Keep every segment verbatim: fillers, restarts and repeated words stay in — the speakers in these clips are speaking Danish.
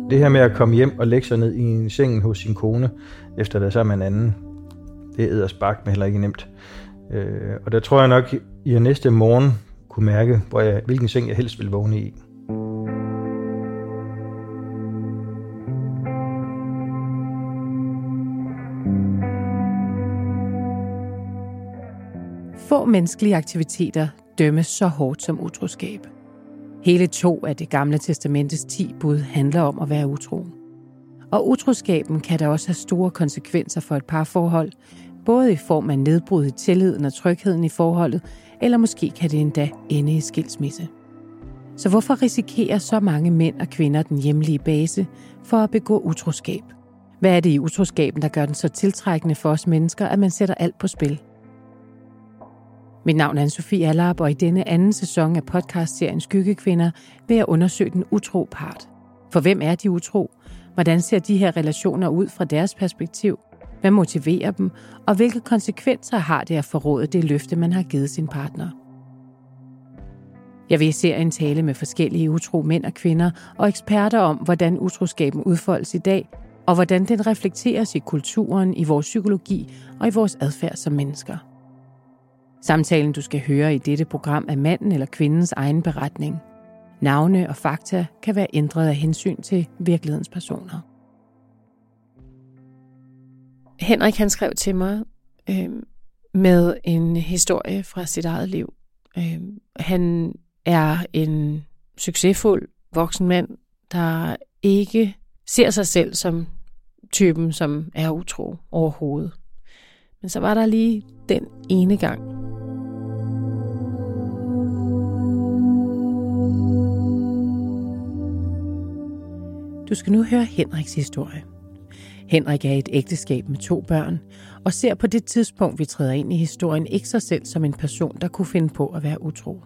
Det her med at komme hjem og lægge sig ned i sengen hos sin kone, efter at være sammen med en anden, det er edderspark, men heller ikke nemt. Øh, og der tror jeg nok, at jeg næste morgen kunne mærke, hvor jeg, hvilken seng jeg helst ville vågne i. Få menneskelige aktiviteter dømmes så hårdt som utroskab. Hele to af det gamle testamentes ti bud handler om at være utro. Og utroskaben kan da også have store konsekvenser for et parforhold, både i form af nedbrud i tilliden og trygheden i forholdet, eller måske kan det endda ende i skilsmisse. Så hvorfor risikerer så mange mænd og kvinder den hjemlige base for at begå utroskab? Hvad er det i utroskaben, der gør den så tiltrækkende for os mennesker, at man sætter alt på spil? Mit navn er Anne-Sophie Allerup, og i denne anden sæson af podcastserien Skyggekvinder vil jeg undersøge den utro part. For hvem er de utro? Hvordan ser de her relationer ud fra deres perspektiv? Hvad motiverer dem? Og hvilke konsekvenser har det at forråde det løfte, man har givet sin partner? Jeg vil i serien tale med forskellige utro mænd og kvinder og eksperter om, hvordan utroskaben udfoldes i dag, og hvordan den reflekteres i kulturen, i vores psykologi og i vores adfærd som mennesker. Samtalen, du skal høre i dette program, er manden eller kvindens egen beretning. Navne og fakta kan være ændret af hensyn til virkelighedens personer. Henrik han skrev til mig øh, med en historie fra sit eget liv. Øh, han er en succesfuld voksen mand, der ikke ser sig selv som typen, som er utro overhovedet. Men så var der lige den ene gang. Du skal nu høre Henriks historie. Henrik er i et ægteskab med to børn, og ser på det tidspunkt, vi træder ind i historien, ikke sig selv som en person, der kunne finde på at være utro.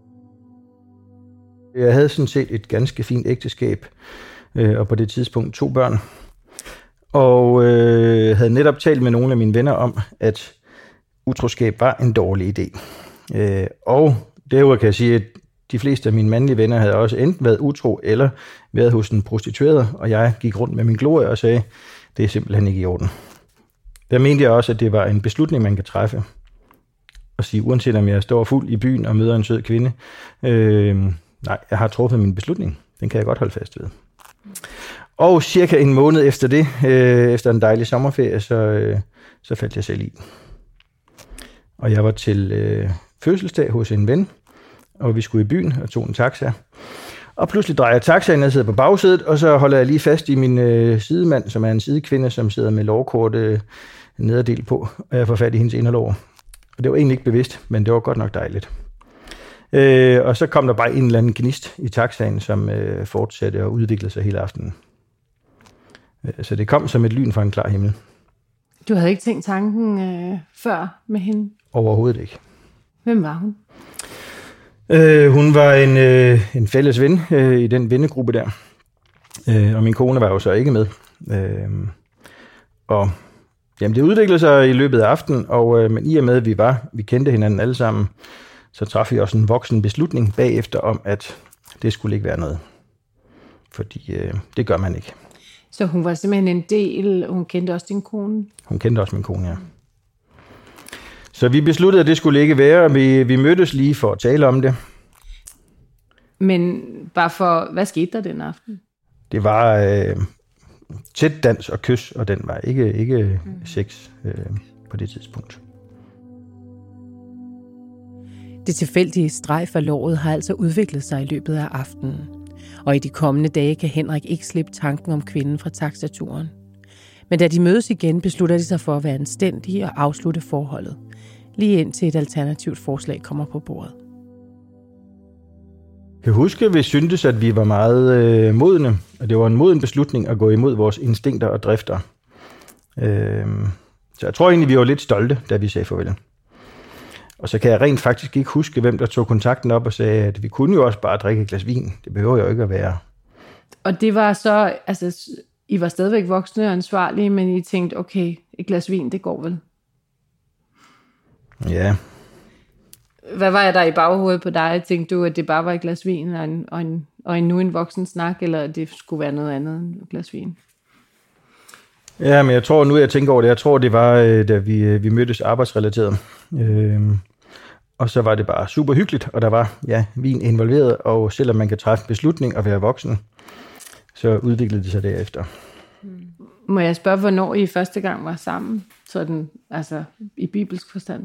Jeg havde sådan set et ganske fint ægteskab, og på det tidspunkt to børn. Og øh, havde netop talt med nogle af mine venner om, at utroskab var en dårlig idé. Øh, og derudover kan jeg sige, at de fleste af mine mandlige venner havde også enten været utro eller været hos en prostitueret, og jeg gik rundt med min glorie og sagde, det er simpelthen ikke i orden. Der mente jeg også, at det var en beslutning, man kan træffe. Og sige, uanset om jeg står fuld i byen og møder en sød kvinde, øh, nej, jeg har truffet min beslutning. Den kan jeg godt holde fast ved. Og cirka en måned efter det, øh, efter en dejlig sommerferie, så, øh, så faldt jeg selv i. Og jeg var til øh, fødselsdag hos en ven, og vi skulle i byen og tog en taxa. Og pludselig drejer jeg taxaen, jeg sidder på bagsædet, og så holder jeg lige fast i min øh, sidemand, som er en sidekvinde, som sidder med lårkort øh, nederdel på, og jeg får fat i hendes inderlår. Og det var egentlig ikke bevidst, men det var godt nok dejligt. Øh, og så kom der bare en eller anden gnist i taxaen, som øh, fortsatte og udviklede sig hele aftenen. Øh, så det kom som et lyn fra en klar himmel. Du havde ikke tænkt tanken øh, før med hende? Overhovedet ikke. Hvem var hun? Øh, hun var en, øh, en fælles ven øh, i den vennegruppe der. Øh, og min kone var jo så ikke med. Øh, og jamen, det udviklede sig i løbet af aftenen, og, øh, men i og med, at vi var, vi kendte hinanden alle sammen, så traf vi også en voksen beslutning bagefter om, at det skulle ikke være noget. Fordi øh, det gør man ikke. Så hun var simpelthen en del, hun kendte også din kone? Hun kendte også min kone, ja. Så vi besluttede, at det skulle ikke være, og vi, vi mødtes lige for at tale om det. Men bare for, hvad skete der den aften? Det var øh, tæt dans og kys, og den var ikke, ikke mm. sex øh, på det tidspunkt. Det tilfældige strejf af låret har altså udviklet sig i løbet af aftenen. Og i de kommende dage kan Henrik ikke slippe tanken om kvinden fra taxaturen. Men da de mødes igen, beslutter de sig for at være anstændige og afslutte forholdet. Lige indtil et alternativt forslag kommer på bordet. Jeg kan huske, at vi syntes, at vi var meget øh, modne. Og det var en moden beslutning at gå imod vores instinkter og drifter. Øh, så jeg tror egentlig, vi var lidt stolte, da vi sagde farvel. Og så kan jeg rent faktisk ikke huske, hvem der tog kontakten op og sagde, at vi kunne jo også bare drikke et glas vin. Det behøver jo ikke at være. Og det var så, altså, I var stadigvæk voksne og ansvarlige, men I tænkte, okay, et glas vin, det går vel? Ja. Hvad var der i baghovedet på dig? Tænkte du, at det bare var et glas vin og en, og en, og en nu en voksen snak, eller det skulle være noget andet end et glas vin? Ja, men jeg tror, nu jeg tænker over det, jeg tror, det var, da vi, vi mødtes arbejdsrelateret. Øhm, og så var det bare super hyggeligt, og der var ja, vin involveret, og selvom man kan træffe beslutning og være voksen, så udviklede det sig derefter. Må jeg spørge, hvornår I første gang var sammen, sådan, altså i bibelsk forstand?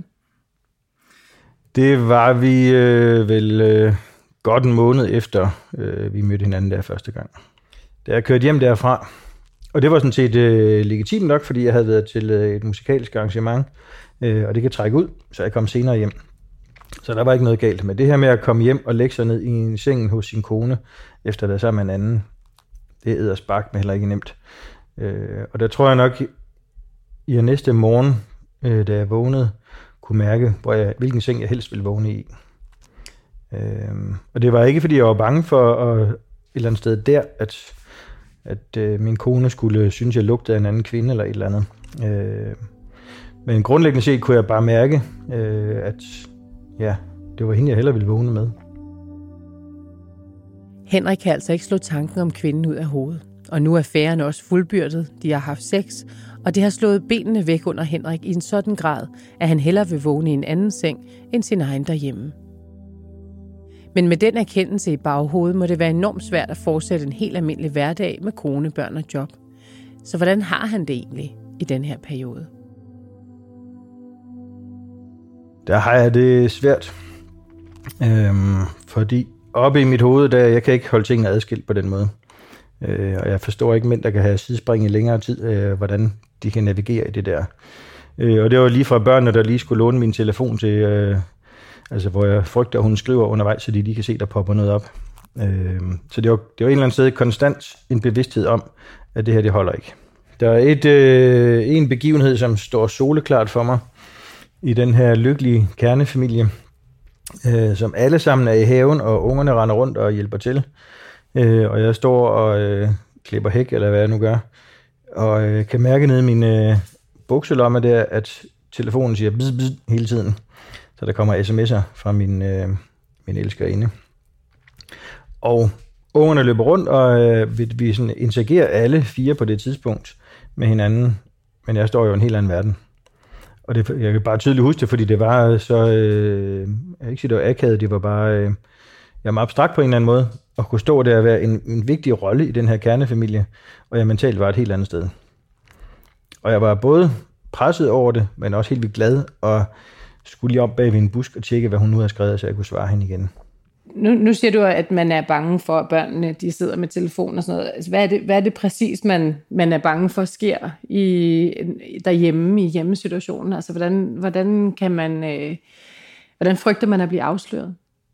Det var vi øh, vel øh, godt en måned efter, øh, vi mødte hinanden der første gang. Da jeg kørte hjem derfra, og det var sådan set øh, legitimt nok, fordi jeg havde været til øh, et musikalsk arrangement, øh, og det kan trække ud, så jeg kom senere hjem. Så der var ikke noget galt. Men det her med at komme hjem og lægge sig ned i en sengen hos sin kone, efter at være sammen med en anden, det er edderspark, men heller ikke nemt. Øh, og der tror jeg nok, i næste morgen, øh, da jeg vågnede, kunne mærke, hvor jeg, hvilken seng jeg helst ville vågne i. Øh, og det var ikke, fordi jeg var bange for at, et eller andet sted der, at, at øh, min kone skulle synes, jeg lugtede af en anden kvinde eller et eller andet. Øh, men grundlæggende set kunne jeg bare mærke, øh, at ja, det var hende, jeg hellere ville vågne med. Henrik kan altså ikke slå tanken om kvinden ud af hovedet. Og nu er affæren også fuldbyrdet. De har haft sex, og det har slået benene væk under Henrik i en sådan grad, at han hellere vil vågne i en anden seng end sin egen derhjemme. Men med den erkendelse i baghovedet må det være enormt svært at fortsætte en helt almindelig hverdag med kone, børn og job. Så hvordan har han det egentlig i den her periode? Der har jeg det svært, øhm, fordi oppe i mit hoved, der jeg kan ikke holde tingene adskilt på den måde. Øh, og jeg forstår ikke mænd, der kan have sidespring i længere tid, øh, hvordan de kan navigere i det der. Øh, og det var lige fra børnene, der lige skulle låne min telefon til, øh, altså hvor jeg frygter, at hun skriver undervejs, så de lige kan se, der popper noget op. Øh, så det var, det var en eller anden sted konstant en bevidsthed om, at det her, det holder ikke. Der er et, øh, en begivenhed, som står soleklart for mig, i den her lykkelige kernefamilie, øh, som alle sammen er i haven, og ungerne render rundt og hjælper til. Øh, og jeg står og øh, klipper hæk, eller hvad jeg nu gør, og øh, kan mærke nede i min øh, bukselomme der, at telefonen siger bzz, bzz hele tiden. Så der kommer sms'er fra min, øh, min elskerinde. Og ungerne løber rundt, og øh, vi, vi sådan interagerer alle fire på det tidspunkt med hinanden, men jeg står jo i en helt anden verden. Og det, jeg kan bare tydeligt huske det, fordi det var så, øh, jeg kan ikke sige, det var akavet, det var bare, øh, jeg var abstrakt på en eller anden måde, at kunne stå der og være en, en vigtig rolle i den her kernefamilie, og jeg mentalt var et helt andet sted. Og jeg var både presset over det, men også helt vildt glad, og skulle lige op bag ved en busk og tjekke, hvad hun nu havde skrevet, så jeg kunne svare hende igen. Nu, nu siger du, at man er bange for, at børnene de sidder med telefon og sådan noget. Altså, hvad, er det, hvad er det præcis, man, man er bange for sker i, derhjemme i hjemmesituationen? Altså, hvordan, hvordan kan man, øh, hvordan frygter man at blive afsløret?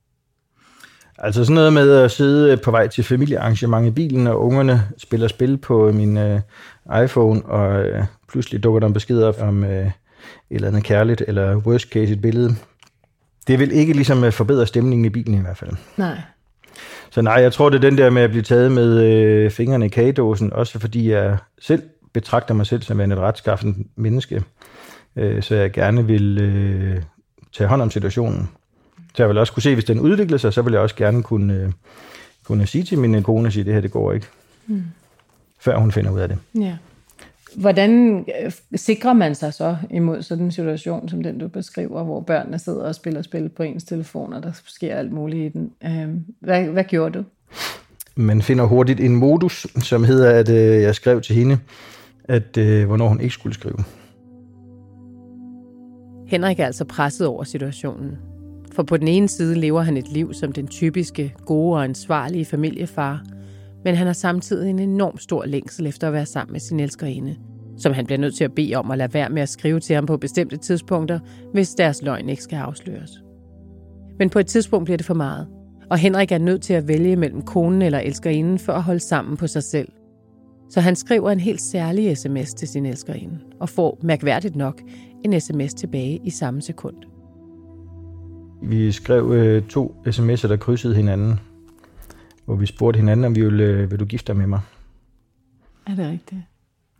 Altså sådan noget med at sidde på vej til familiearrangement i bilen, og ungerne spiller spil på min øh, iPhone, og øh, pludselig dukker der en besked op om øh, et eller andet kærligt, eller worst case et billede. Det vil ikke ligesom forbedre stemningen i bilen i hvert fald. Nej. Så nej, jeg tror, det er den der med at blive taget med øh, fingrene i kagedåsen, også fordi jeg selv betragter mig selv som en retskaffent menneske, øh, så jeg gerne vil øh, tage hånd om situationen. Så jeg vil også kunne se, hvis den udvikler sig, så vil jeg også gerne kunne, øh, kunne sige til min kone, at det her, det går ikke. Mm. Før hun finder ud af det. Ja. Hvordan sikrer man sig så imod sådan en situation, som den du beskriver, hvor børnene sidder og spiller spil på ens telefon, og der sker alt muligt i den? Hvad, hvad gjorde du? Man finder hurtigt en modus, som hedder, at øh, jeg skrev til hende, at øh, hvornår hun ikke skulle skrive. Henrik er altså presset over situationen. For på den ene side lever han et liv som den typiske, gode og ansvarlige familiefar, men han har samtidig en enorm stor længsel efter at være sammen med sin elskerinde, som han bliver nødt til at bede om at lade være med at skrive til ham på bestemte tidspunkter, hvis deres løgn ikke skal afsløres. Men på et tidspunkt bliver det for meget, og Henrik er nødt til at vælge mellem konen eller elskerinden for at holde sammen på sig selv. Så han skriver en helt særlig sms til sin elskerinde, og får mærkværdigt nok en sms tilbage i samme sekund. Vi skrev øh, to sms'er, der krydsede hinanden, hvor vi spurgte hinanden, om vi ville, øh, vil du gifte dig med mig? Er det rigtigt?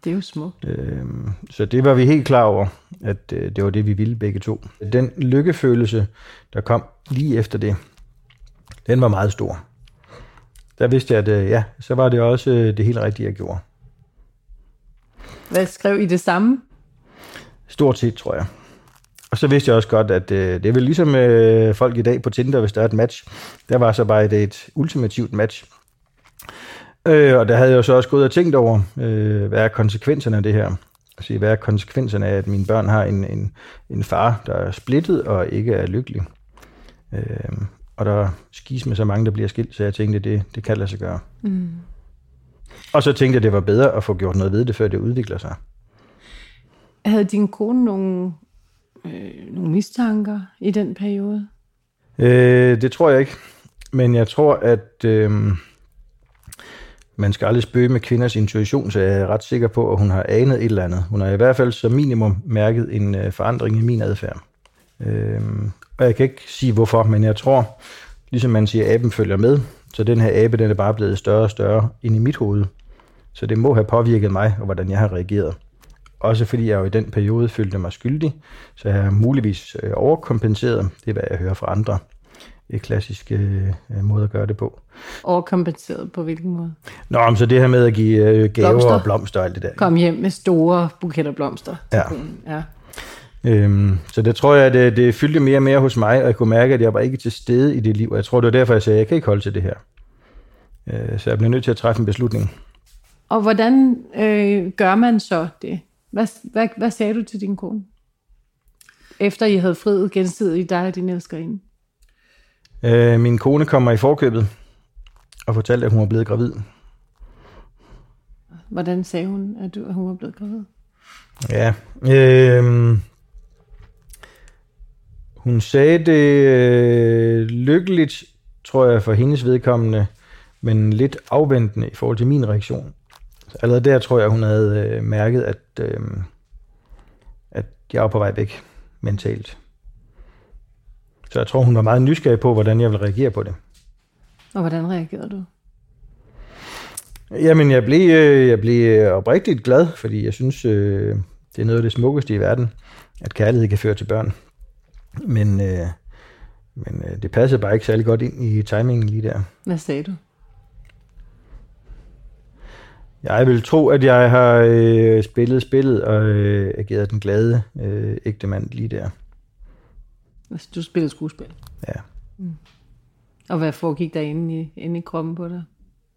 Det er jo smukt. Øhm, så det var vi helt klar over, at øh, det var det, vi ville begge to. Den lykkefølelse, der kom lige efter det, den var meget stor. Der vidste jeg, at øh, ja, så var det også øh, det helt rigtige, jeg gjorde. Hvad skrev I det samme? Stort set, tror jeg. Og så vidste jeg også godt, at øh, det er vel ligesom øh, folk i dag på Tinder, hvis der er et match. Der var så bare et, et ultimativt match. Øh, og der havde jeg jo så også gået og tænkt over, øh, hvad er konsekvenserne af det her? Altså, hvad er konsekvenserne af, at mine børn har en, en, en far, der er splittet og ikke er lykkelig? Øh, og der skis med så mange, der bliver skilt, så jeg tænkte, det, det kan lade sig gøre. Mm. Og så tænkte jeg, det var bedre at få gjort noget ved det, før det udvikler sig. Havde din kone nogle, øh, nogle mistanker i den periode? Øh, det tror jeg ikke. Men jeg tror, at øh, man skal aldrig spøge med kvinders intuition, så jeg er ret sikker på, at hun har anet et eller andet. Hun har i hvert fald som minimum mærket en øh, forandring i min adfærd. Øh, og jeg kan ikke sige hvorfor, men jeg tror, ligesom man siger, at aben følger med, så den her abe, den er bare blevet større og større ind i mit hoved. Så det må have påvirket mig, og hvordan jeg har reageret. Også fordi jeg jo i den periode følte mig skyldig, så jeg har muligvis overkompenseret. Det er, hvad jeg hører fra andre. Et klassisk øh, måde at gøre det på. Overkompenseret på hvilken måde? Nå, men så det her med at give øh, gaver blomster. og blomster og alt det der. Kom hjem med store buketter blomster. Ja. ja. Øhm, så det tror jeg, at det, det fyldte mere og mere hos mig, og jeg kunne mærke, at jeg var ikke til stede i det liv. Og jeg tror, det var derfor, jeg sagde, at jeg kan ikke holde til det her. Øh, så jeg blev nødt til at træffe en beslutning. Og hvordan øh, gør man så det? Hvad, hvad, hvad sagde du til din kone? Efter I havde friet gensidigt dig og din elskerinde? Øh, min kone kom mig i forkøbet og fortalte, at hun var blevet gravid. Hvordan sagde hun, at, du, at hun var blevet gravid? Ja, øh, hun sagde det øh, lykkeligt, tror jeg, for hendes vedkommende, men lidt afventende i forhold til min reaktion. Så allerede der tror jeg, hun havde øh, mærket, at, øh, at jeg var på vej væk mentalt. Så jeg tror, hun var meget nysgerrig på, hvordan jeg ville reagere på det. Og hvordan reagerede du? Jamen, jeg blev, øh, jeg blev oprigtigt glad, fordi jeg synes, øh, det er noget af det smukkeste i verden, at kærlighed kan føre til børn. Men, øh, men øh, det passede bare ikke særlig godt ind i timingen lige der. Hvad sagde du? Jeg vil tro, at jeg har øh, spillet spillet og øh, ageret den glade øh, ægte mand lige der. Altså, du spillede skuespil? Ja. Mm. Og hvad foregik der inde i, inde i kroppen på dig?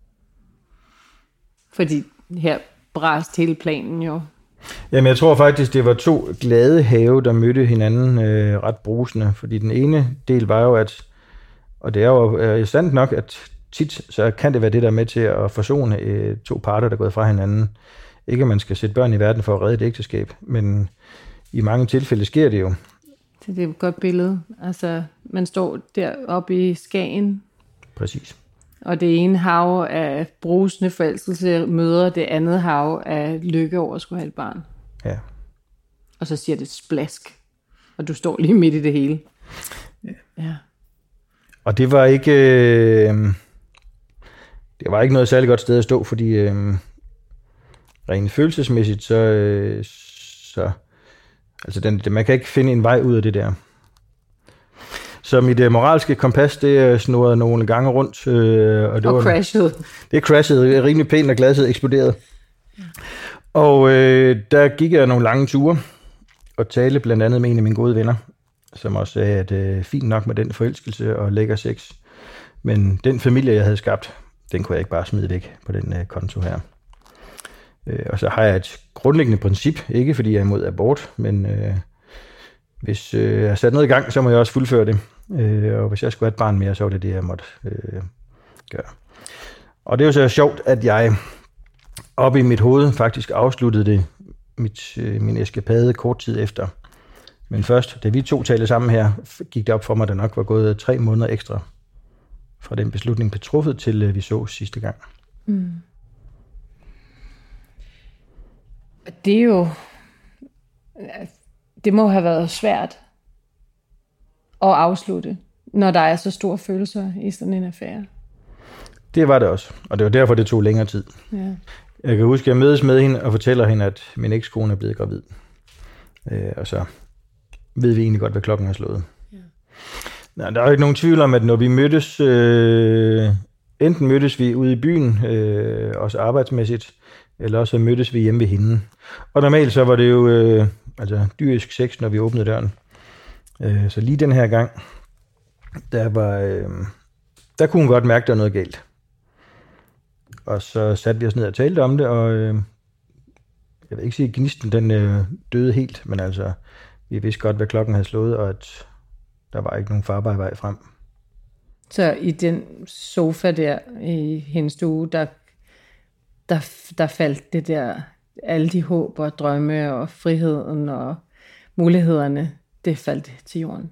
Fordi her brast hele planen jo. Jamen, jeg tror faktisk, det var to glade have, der mødte hinanden øh, ret brusende. Fordi den ene del var jo, at, og det er jo øh, sandt nok, at tit så kan det være det, der er med til at forsone øh, to parter, der er gået fra hinanden. Ikke at man skal sætte børn i verden for at redde et ægteskab, men i mange tilfælde sker det jo. Det er et godt billede. Altså, man står deroppe i Skagen. Præcis. Og det ene hav af brusende forelskelse møder det andet hav af lykke over at skulle have et barn. Ja. Og så siger det splask. Og du står lige midt i det hele. Ja. Ja. Og det var ikke øh, det var ikke noget særligt godt sted at stå, fordi øh, rent følelsesmæssigt, så, øh, så altså den, man kan ikke finde en vej ud af det der. Så mit uh, moralske kompas, det uh, snurrede nogle gange rundt. Øh, og det og var, crashede. Det crashede rimelig pænt, og glasset eksploderede. Ja. Og øh, der gik jeg nogle lange ture, og talte blandt andet med en af mine gode venner, som også sagde, at øh, fint nok med den forelskelse og lækker sex. Men den familie, jeg havde skabt, den kunne jeg ikke bare smide væk på den øh, konto her. Øh, og så har jeg et grundlæggende princip, ikke fordi jeg er imod abort, men øh, hvis øh, jeg har sat noget i gang, så må jeg også fuldføre det. Øh, og hvis jeg skulle have et barn mere, så var det det, jeg måtte øh, gøre. Og det er jo så sjovt, at jeg oppe i mit hoved faktisk afsluttede det, mit, øh, min eskapade kort tid efter. Men først, da vi to talte sammen her, gik det op for mig, at der nok var gået tre måneder ekstra fra den beslutning blev truffet, til øh, vi så sidste gang. Mm. Det er jo... Det må have været svært at afslutte, når der er så store følelser i sådan en affære. Det var det også, og det var derfor, det tog længere tid. Ja. Jeg kan huske, at jeg mødes med hende og fortæller hende, at min ekskone er blevet gravid. Øh, og så ved vi egentlig godt, hvad klokken er slået. Ja. Nå, der er jo ikke nogen tvivl om, at når vi mødtes, øh, enten mødtes vi ude i byen, øh, også arbejdsmæssigt, eller også mødtes vi hjemme ved hende. Og normalt så var det jo øh, altså dyrisk sex, når vi åbnede døren. Øh, så lige den her gang, der var, øh, der kunne hun godt mærke, at der var noget galt. Og så satte vi os ned og talte om det, og øh, jeg vil ikke sige, at gnisten den øh, døde helt, men altså, vi vidste godt, hvad klokken havde slået, og at der var ikke nogen farbar vej frem. Så i den sofa der i hendes stue, der, der, der faldt det der, alle de håb og drømme og friheden og mulighederne, det faldt til jorden.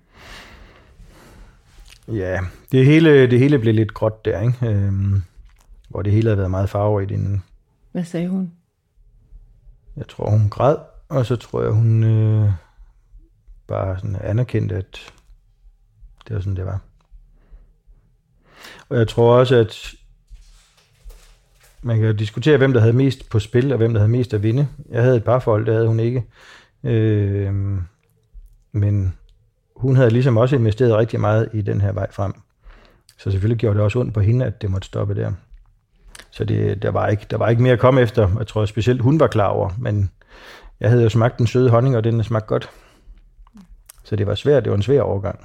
Ja, det hele, det hele blev lidt gråt der, ikke? Øhm, hvor det hele havde været meget farverigt inden. Hvad sagde hun? Jeg tror, hun græd, og så tror jeg, hun øh, bare sådan anerkendte, at det var sådan, det var. Og jeg tror også, at man kan diskutere, hvem der havde mest på spil, og hvem der havde mest at vinde. Jeg havde et parforhold, det havde hun ikke. Øh, men hun havde ligesom også investeret rigtig meget i den her vej frem. Så selvfølgelig gjorde det også ondt på hende, at det måtte stoppe der. Så det, der, var ikke, der var ikke mere at komme efter. Jeg tror specielt, hun var klar over. Men jeg havde jo smagt den søde honning, og den smagte godt. Så det var svært. Det var en svær overgang.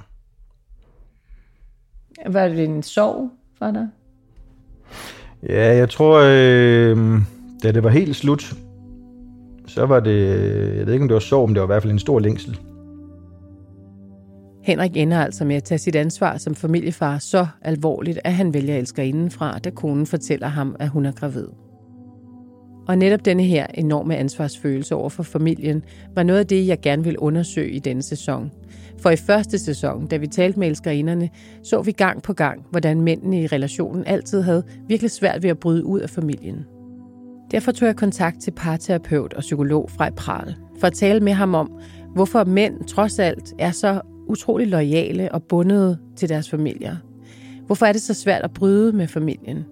Var det en sorg for dig? Ja, jeg tror, øh, da det var helt slut, så var det, jeg ved ikke om det var sorg, men det var i hvert fald en stor længsel. Henrik ender altså med at tage sit ansvar som familiefar så alvorligt, at han vælger elskerinden fra, da konen fortæller ham, at hun er gravid. Og netop denne her enorme ansvarsfølelse over for familien, var noget af det, jeg gerne vil undersøge i denne sæson. For i første sæson, da vi talte med elskerinderne, så vi gang på gang, hvordan mændene i relationen altid havde virkelig svært ved at bryde ud af familien. Derfor tog jeg kontakt til parterapeut og psykolog Frej Pral, for at tale med ham om, hvorfor mænd trods alt er så utrolig loyale og bundede til deres familier. Hvorfor er det så svært at bryde med familien?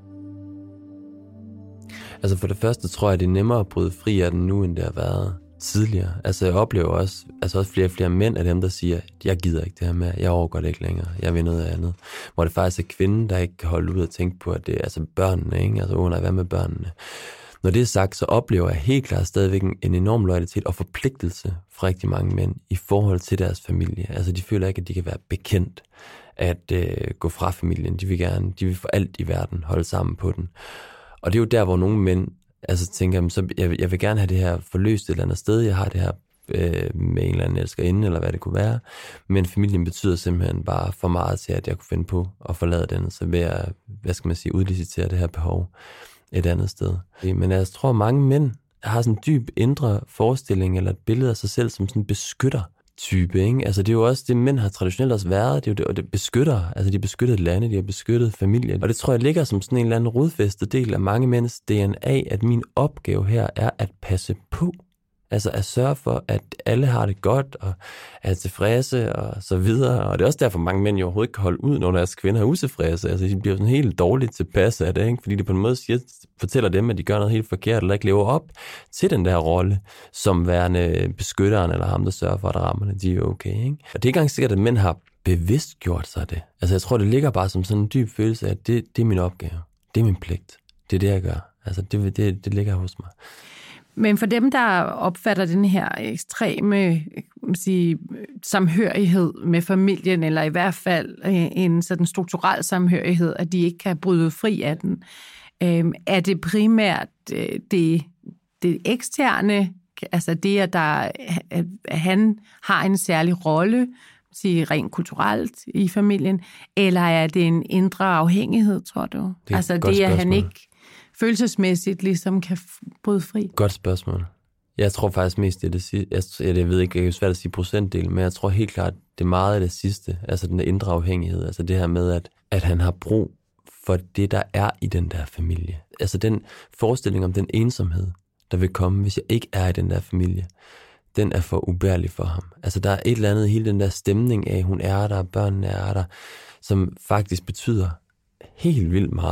Altså for det første tror jeg, det er nemmere at bryde fri af den nu, end det har været tidligere. Altså jeg oplever også, altså også flere og flere mænd af dem, der siger, jeg gider ikke det her med, jeg overgår det ikke længere, jeg vil noget andet. Hvor det faktisk er kvinden, der ikke kan holde ud og tænke på, at det er altså børnene, ikke? Altså åh nej, hvad med børnene? Når det er sagt, så oplever jeg helt klart stadigvæk en enorm loyalitet og forpligtelse fra rigtig mange mænd i forhold til deres familie. Altså de føler ikke, at de kan være bekendt at øh, gå fra familien. De vil gerne, de vil for alt i verden holde sammen på den. Og det er jo der, hvor nogle mænd altså tænker, så jeg, jeg vil gerne have det her forløst et eller andet sted. Jeg har det her øh, med en eller anden elskerinde, eller hvad det kunne være. Men familien betyder simpelthen bare for meget til, at jeg kunne finde på at forlade den. Så vil jeg, hvad skal man sige, udlicitere det her behov et andet sted. Men jeg tror, mange mænd har sådan en dyb indre forestilling eller et billede af sig selv som sådan en beskytter-type, ikke? Altså det er jo også det, mænd har traditionelt også været. Det er jo det, og det beskytter, altså de beskyttede lande, de har beskyttet familien. Og det tror jeg ligger som sådan en eller anden rodfæstet del af mange mænds D N A, at min opgave her er at passe på. Altså at sørge for, at alle har det godt, og er tilfredse, og så videre. Og det er også derfor, mange mænd jo overhovedet ikke kan holde ud, når deres kvinder er utilfredse. Altså de bliver sådan helt dårligt tilpasset af det, ikke? Fordi det på en måde siger, fortæller dem, at de gør noget helt forkert, eller ikke lever op til den der rolle, som værende beskytteren, eller ham, der sørger for, at rammerne de er okay, ikke? Og det er ikke engang sikkert, at mænd har bevidst gjort sig det. Altså jeg tror, det ligger bare som sådan en dyb følelse af, at det, det er min opgave. Det er min pligt. Det er det, jeg gør. Altså det, det, det ligger hos mig. Men for dem, der opfatter den her ekstreme sige, samhørighed med familien, eller i hvert fald en sådan strukturel samhørighed, at de ikke kan bryde fri af den, øh, er det primært det, det eksterne, altså det, at, der, at han har en særlig rolle, sige, rent kulturelt i familien, eller er det en indre afhængighed, tror du? Det altså det, at han ikke følelsesmæssigt ligesom kan bryde fri? Godt spørgsmål. Jeg tror faktisk mest, det er det sidste. Jeg, jeg ved ikke, jeg kan svært at sige procentdel, men jeg tror helt klart, det er meget af det sidste. Altså den indre afhængighed. Altså det her med, at, at han har brug for det, der er i den der familie. Altså den forestilling om den ensomhed, der vil komme, hvis jeg ikke er i den der familie, den er for ubærlig for ham. Altså der er et eller andet i hele den der stemning af, hun er der, børnene er der, som faktisk betyder helt vildt meget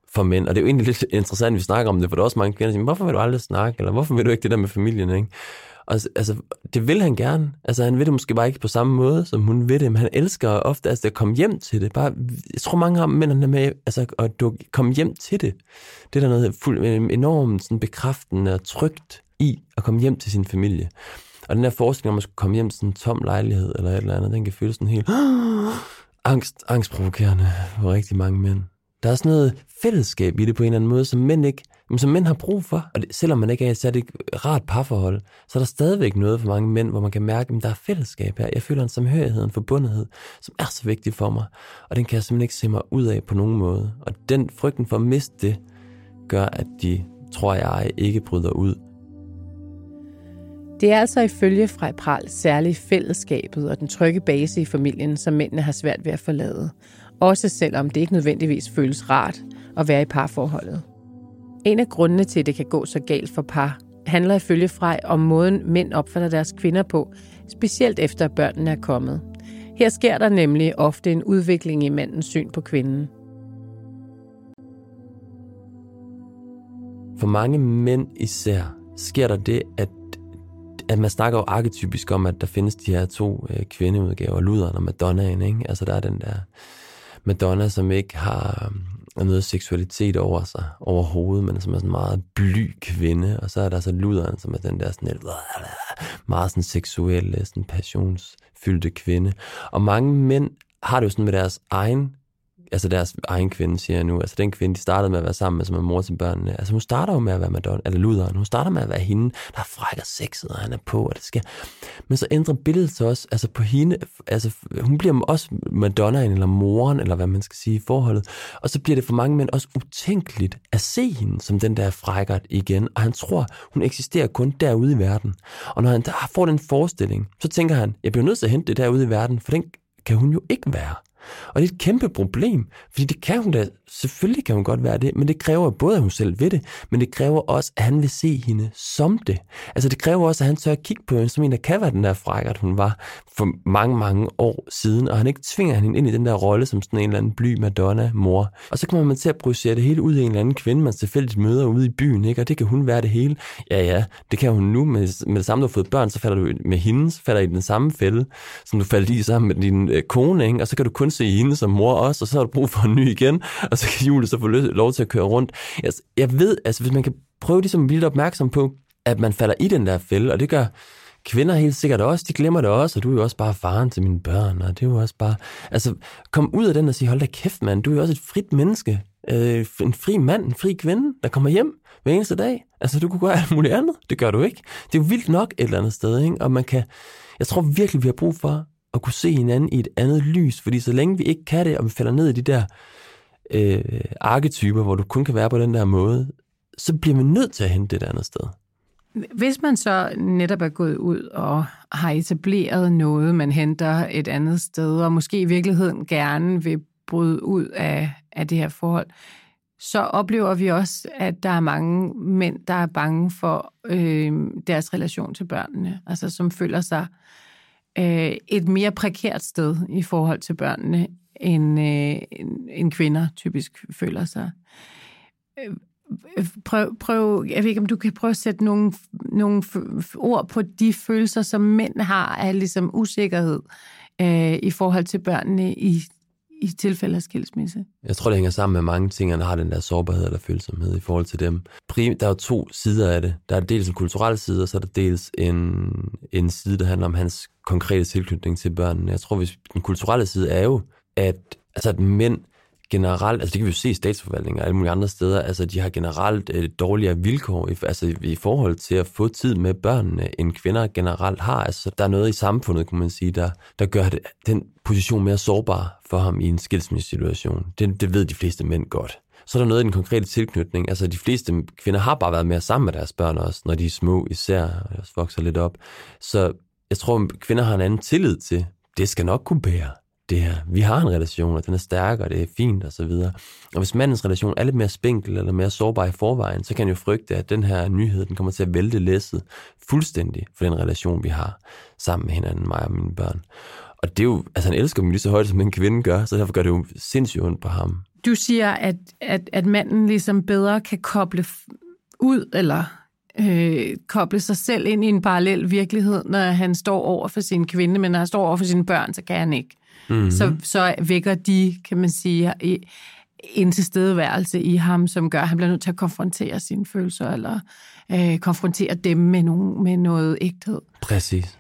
for mænd. Og det er jo egentlig lidt interessant, at vi snakker om det, for der er også mange kvinder, der siger, hvorfor vil du aldrig snakke, eller hvorfor vil du ikke det der med familien, ikke? Og altså, det vil han gerne. Altså, han vil det måske bare ikke på samme måde, som hun vil det, men han elsker ofte altså, at komme hjem til det. Bare, jeg tror, mange af mændene er med, altså, at komme hjem til det. Det er der noget fuld, enormt sådan, bekræftende og trygt i at komme hjem til sin familie. Og den der forestilling om at skulle komme hjem til sådan en tom lejlighed, eller et eller andet, den kan føles sådan helt angst, angstprovokerende for rigtig mange mænd. Der er sådan noget fællesskab i det på en eller anden måde, som mænd ikke, men som mænd har brug for. Og det, selvom man ikke er i et særligt rart parforhold, så er der stadigvæk noget for mange mænd, hvor man kan mærke, at der er fællesskab her. Jeg føler en samhørighed, en forbundethed, som er så vigtig for mig. Og den kan jeg simpelthen ikke se mig ud af på nogen måde. Og den frygten for at miste det, gør, at de, tror jeg, ikke bryder ud. Det er altså ifølge Frej Pral særligt fællesskabet og den trygge base i familien, som mændene har svært ved at forlade. Også selvom det ikke nødvendigvis føles rart at være i parforholdet. En af grundene til, at det kan gå så galt for par, handler ifølge Frej om måden mænd opfatter deres kvinder på, specielt efter at børnene er kommet. Her sker der nemlig ofte en udvikling i mandens syn på kvinden. For mange mænd især sker der det, at at man snakker jo arketypisk om, at der findes de her to øh, kvindeudgaver, Luderen og Madonnaen, ikke? Altså der er den der Madonna, som ikke har øh, noget seksualitet over sig overhovedet, men som er sådan en meget bly kvinde, og så er der så Luderen, som er den der sådan lidt, meget sådan seksuelle, sådan passionsfyldte kvinde. Og mange mænd har det jo sådan med deres egen altså deres egen kvinde, siger jeg nu. Altså den kvinde, de startede med at være sammen med, som er mor til børnene. Altså hun starter jo med at være Madonna, eller Luderen. Hun starter med at være hende, der er fræk og sexet, og han er på, og det sker. Men så ændrer billedet sig også, altså på hende, altså hun bliver også Madonnaen, eller moren, eller hvad man skal sige i forholdet. Og så bliver det for mange mænd også utænkeligt at se hende som den der frækkert igen. Og han tror, hun eksisterer kun derude i verden. Og når han får den forestilling, så tænker han, jeg bliver nødt til at hente det derude i verden, for den kan hun jo ikke være. Og det er et kæmpe problem, fordi det kan hun da, selvfølgelig kan hun godt være det, men det kræver både, at hun selv ved det, men det kræver også, at han vil se hende som det. Altså det kræver også, at han tør at kigge på hende, som en, der kan være den der frækkert, hun var for mange, mange år siden, og han ikke tvinger hende ind i den der rolle som sådan en eller anden bly Madonna-mor. Og så kommer man til at projicere det hele ud i en eller anden kvinde, man tilfældigt møder ude i byen, ikke? Og det kan hun være det hele. Ja, ja, det kan hun nu, med, med det samme, du har fået børn, så falder du med hende, så falder i den samme fælde, som du faldt i sammen med din øh, kone, ikke? Og så kan du kun se hende som mor også, og så har du brug for en ny igen, og så kan Julie så få lov til at køre rundt. Altså, jeg ved, altså hvis man kan prøve ligesom at blive lidt opmærksom på, at man falder i den der fælde, og det gør kvinder helt sikkert også, de glemmer det også, og du er jo også bare faren til mine børn, og det er jo også bare, altså kom ud af den og sige, hold da kæft mand, du er jo også et frit menneske, øh, en fri mand, en fri kvinde, der kommer hjem hver eneste dag. Altså du kunne gøre alt muligt andet, det gør du ikke. Det er jo vildt nok et eller andet sted, ikke? Og man kan, jeg tror virkelig, vi har brug for at kunne se hinanden i et andet lys, fordi så længe vi ikke kan det, og vi falder ned i de der øh, arketyper, hvor du kun kan være på den der måde, så bliver vi nødt til at hente det et andet sted. Hvis man så netop er gået ud og har etableret noget, man henter et andet sted, og måske i virkeligheden gerne vil bryde ud af, af det her forhold, så oplever vi også, at der er mange mænd, der er bange for øh, deres relation til børnene, altså som føler sig øh, et mere prekært sted i forhold til børnene, end, øh, end kvinder typisk føler sig. Prøv, prøv, jeg ved ikke, om du kan prøve at sætte nogle, nogle ord på de følelser, som mænd har af ligesom usikkerhed øh, i forhold til børnene i, i tilfælde af skilsmisse. Jeg tror, det hænger sammen med mange ting, at der har den der sårbarhed eller følsomhed i forhold til dem. Der er jo to sider af det. Der er dels en kulturel side, og så er der dels en, en side, der handler om hans konkrete tilknytning til børnene. Jeg tror, hvis den kulturelle side er jo, at, altså, at mænd generelt, altså det kan vi jo se i statsforvaltninger og alle mulige andre steder, altså de har generelt øh, dårligere vilkår i, altså i forhold til at få tid med børnene, end kvinder generelt har. Altså der er noget i samfundet, kunne man sige, der, der gør det, den position mere sårbar for ham i en skilsmissesituation. Det, det ved de fleste mænd godt. Så er der noget i den konkrete tilknytning. Altså de fleste kvinder har bare været mere sammen med deres børn også, når de er små især, og også vokser lidt op. Så jeg tror, at kvinder har en anden tillid til, det skal nok kunne bære det her. Vi har en relation, og den er stærk, og det er fint, og så videre. Og hvis mandens relation er lidt mere spinkel, eller mere sårbar i forvejen, så kan han jo frygte, at den her nyhed, den kommer til at vælte læsset fuldstændig for den relation, vi har sammen med hinanden, mig og mine børn. Og det er jo, altså han elsker mig lige så højt, som en kvinde gør, så derfor gør det jo sindssygt ondt på ham. Du siger, at, at, at manden ligesom bedre kan koble ud, eller øh, koble sig selv ind i en parallel virkelighed, når han står over for sin kvinde, men når han står over for sine børn, så kan han ikke. Mm-hmm. Så, så vækker de, kan man sige, en tilstedeværelse i ham, som gør, at han bliver nødt til at konfrontere sine følelser, eller øh, konfrontere dem med, nogen, med noget ægthed. Præcis.